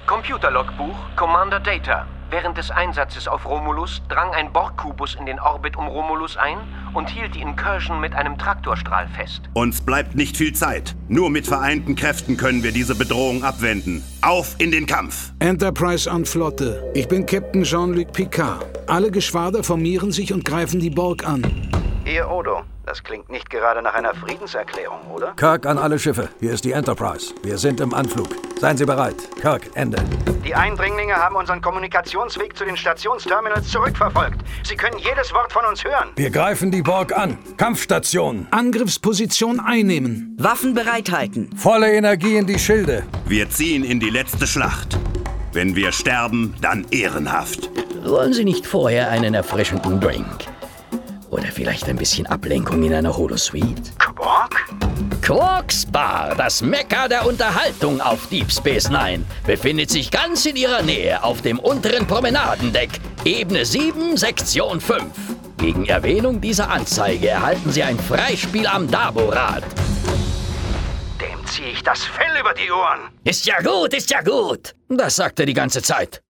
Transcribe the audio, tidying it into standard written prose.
Computerlogbuch, Commander Data. Während des Einsatzes auf Romulus drang ein Borg-Kubus in den Orbit um Romulus ein und hielt die Incursion mit einem Traktorstrahl fest. Uns bleibt nicht viel Zeit. Nur mit vereinten Kräften können wir diese Bedrohung abwenden. Auf in den Kampf! Enterprise an Flotte. Ich bin Captain Jean-Luc Picard. Alle Geschwader formieren sich und greifen die Borg an. Hier, Odo. Das klingt nicht gerade nach einer Friedenserklärung, oder? Kirk an alle Schiffe. Hier ist die Enterprise. Wir sind im Anflug. Seien Sie bereit. Kirk, Ende. Die Eindringlinge haben unseren Kommunikationsweg zu den Stationsterminals zurückverfolgt. Sie können jedes Wort von uns hören. Wir greifen die Borg an. Kampfstation. Angriffsposition einnehmen. Waffen bereithalten. Volle Energie in die Schilde. Wir ziehen in die letzte Schlacht. Wenn wir sterben, dann ehrenhaft. Wollen Sie nicht vorher einen erfrischenden Drink? Oder vielleicht ein bisschen Ablenkung in einer Holosuite? Quark? Quarks Bar, das Mekka der Unterhaltung auf Deep Space Nine, befindet sich ganz in Ihrer Nähe auf dem unteren Promenadendeck, Ebene 7, Sektion 5. Gegen Erwähnung dieser Anzeige erhalten Sie ein Freispiel am Dabo-Rad. Dem ziehe ich das Fell über die Ohren. Ist ja gut, ist ja gut. Das sagt er die ganze Zeit.